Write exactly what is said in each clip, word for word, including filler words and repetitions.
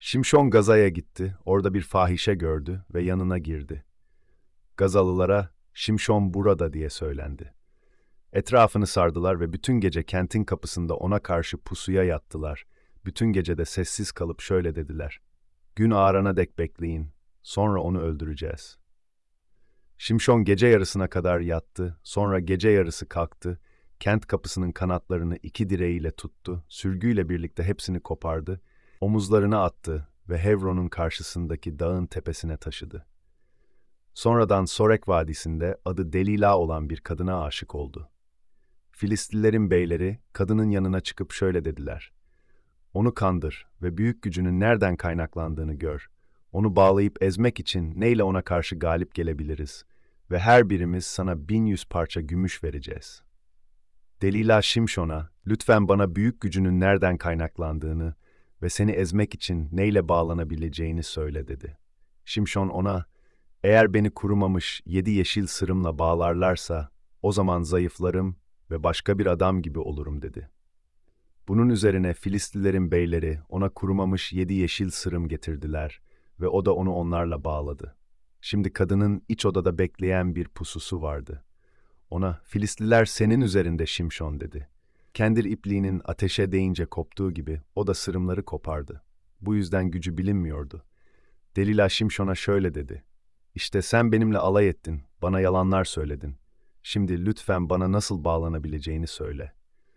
Şimşon Gaza'ya gitti, orada bir fahişe gördü ve yanına girdi. Gazalılara, Şimşon burada diye söylendi. Etrafını sardılar ve bütün gece kentin kapısında ona karşı pusuya yattılar. Bütün gece de sessiz kalıp şöyle dediler: Gün ağarana dek bekleyin, sonra onu öldüreceğiz. Şimşon gece yarısına kadar yattı, sonra gece yarısı kalktı, kent kapısının kanatlarını iki direğiyle tuttu, sürgüyle birlikte hepsini kopardı, omuzlarına attı ve Hevron'un karşısındaki dağın tepesine taşıdı. Sonradan Sorek Vadisi'nde adı Delila olan bir kadına aşık oldu. Filistlilerin beyleri kadının yanına çıkıp şöyle dediler: Onu kandır ve büyük gücünün nereden kaynaklandığını gör. Onu bağlayıp ezmek için neyle ona karşı galip gelebiliriz ve her birimiz sana bin yüz parça gümüş vereceğiz. Delila Şimşon'a, lütfen bana büyük gücünün nereden kaynaklandığını ve seni ezmek için neyle bağlanabileceğini söyle dedi. Şimşon ona, eğer beni kurumamış yedi yeşil sırımla bağlarlarsa, o zaman zayıflarım ve başka bir adam gibi olurum dedi. Bunun üzerine Filistlilerin beyleri ona kurumamış yedi yeşil sırım getirdiler ve o da onu onlarla bağladı. Şimdi kadının iç odada bekleyen bir pususu vardı. Ona, Filistliler senin üzerinde Şimşon dedi. Kendir ipliğinin ateşe değince koptuğu gibi o da sırımları kopardı. Bu yüzden gücü bilinmiyordu. Delila Şimşon'a şöyle dedi: İşte sen benimle alay ettin, bana yalanlar söyledin. Şimdi lütfen bana nasıl bağlanabileceğini söyle.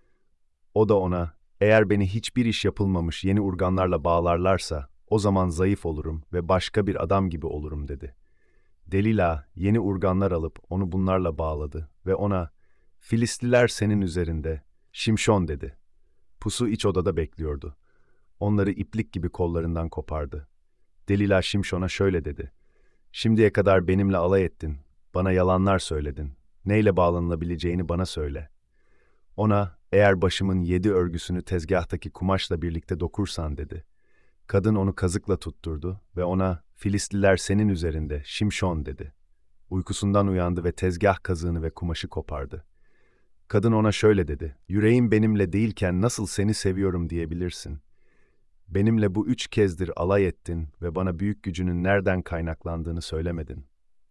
O da ona, eğer beni hiçbir iş yapılmamış yeni urganlarla bağlarlarsa, o zaman zayıf olurum ve başka bir adam gibi olurum dedi. Delila yeni urganlar alıp onu bunlarla bağladı ve ona, Filistliler senin üzerinde, Şimşon dedi. Pusu iç odada bekliyordu. Onları iplik gibi kollarından kopardı. Delila Şimşon'a şöyle dedi: Şimdiye kadar benimle alay ettin, bana yalanlar söyledin. Neyle bağlanılabileceğini bana söyle. Ona, eğer başımın yedi örgüsünü tezgahtaki kumaşla birlikte dokursan dedi. Kadın onu kazıkla tutturdu ve ona, Filistliler senin üzerinde, Şimşon dedi. Uykusundan uyandı ve tezgah kazığını ve kumaşı kopardı. Kadın ona şöyle dedi: Yüreğim benimle değilken nasıl seni seviyorum diyebilirsin? Benimle bu üç kezdir alay ettin ve bana büyük gücünün nereden kaynaklandığını söylemedin.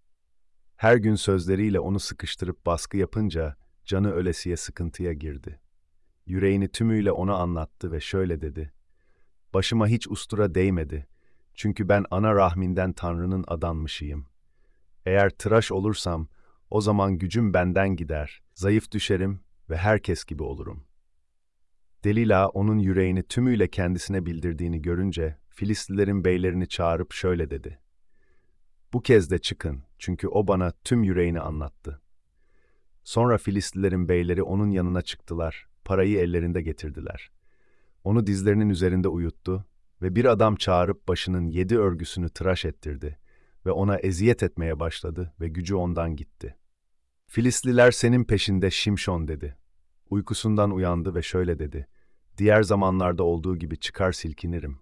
Her gün sözleriyle onu sıkıştırıp baskı yapınca canı ölesiye sıkıntıya girdi. Yüreğini tümüyle ona anlattı ve şöyle dedi: Başıma hiç ustura değmedi. Çünkü ben ana rahminden Tanrı'nın adanmışıyım. Eğer tıraş olursam, o zaman gücüm benden gider, zayıf düşerim ve herkes gibi olurum. Delila onun yüreğini tümüyle kendisine bildirdiğini görünce, Filistlilerin beylerini çağırıp şöyle dedi: Bu kez de çıkın, çünkü o bana tüm yüreğini anlattı. Sonra Filistlilerin beyleri onun yanına çıktılar, parayı ellerinde getirdiler. Onu dizlerinin üzerinde uyuttu ve bir adam çağırıp başının yedi örgüsünü tıraş ettirdi ve ona eziyet etmeye başladı ve gücü ondan gitti. Filistliler senin peşinde Şimşon dedi. Uykusundan uyandı ve şöyle dedi: Diğer zamanlarda olduğu gibi çıkar silkinirim.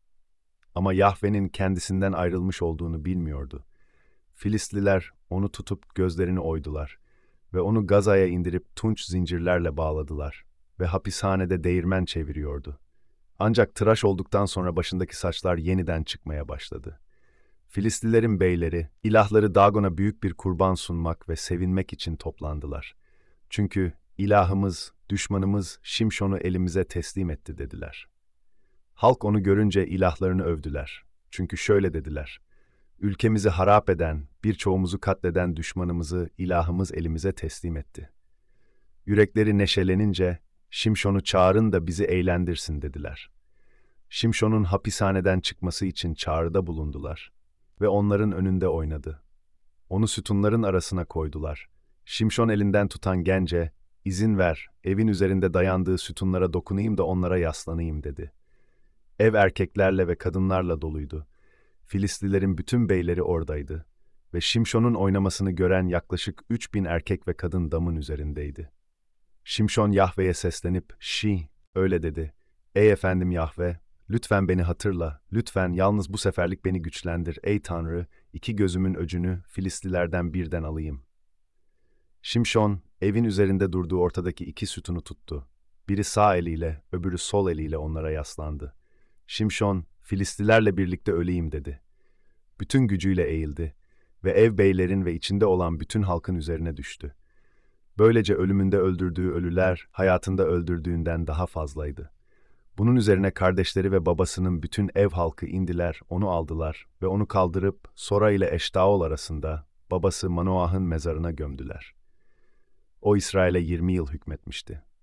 Ama Yahve'nin kendisinden ayrılmış olduğunu bilmiyordu. Filistliler onu tutup gözlerini oydular ve onu Gaza'ya indirip tunç zincirlerle bağladılar ve hapishanede değirmen çeviriyordu. Ancak tıraş olduktan sonra başındaki saçlar yeniden çıkmaya başladı. Filistlilerin beyleri, ilahları Dagon'a büyük bir kurban sunmak ve sevinmek için toplandılar. Çünkü ilahımız, düşmanımız Şimşon'u elimize teslim etti dediler. Halk onu görünce ilahlarını övdüler. Çünkü şöyle dediler: Ülkemizi harap eden, birçoğumuzu katleden düşmanımızı ilahımız elimize teslim etti. Yürekleri neşelenince, Şimşon'u çağırın da bizi eğlendirsin dediler. Şimşon'un hapishaneden çıkması için çağrıda bulundular ve onların önünde oynadı. Onu sütunların arasına koydular. Şimşon elinden tutan gence, izin ver, evin üzerinde dayandığı sütunlara dokunayım da onlara yaslanayım dedi. Ev erkeklerle ve kadınlarla doluydu. Filistlilerin bütün beyleri oradaydı ve Şimşon'un oynamasını gören yaklaşık üç bin erkek ve kadın damın üzerindeydi. Şimşon Yahve'ye seslenip, "Şi," öyle dedi: "Ey efendim Yahve, lütfen beni hatırla, lütfen yalnız bu seferlik beni güçlendir, ey Tanrı, iki gözümün öcünü Filistlilerden birden alayım." Şimşon, evin üzerinde durduğu ortadaki iki sütunu tuttu. Biri sağ eliyle, öbürü sol eliyle onlara yaslandı. Şimşon, Filistilerle birlikte öleyim dedi. Bütün gücüyle eğildi ve ev beylerin ve içinde olan bütün halkın üzerine düştü. Böylece ölümünde öldürdüğü ölüler hayatında öldürdüğünden daha fazlaydı. Bunun üzerine kardeşleri ve babasının bütün ev halkı indiler, onu aldılar ve onu kaldırıp Sora ile Eştaol arasında babası Manoah'ın mezarına gömdüler. O İsrail'e yirmi yıl hükmetmişti.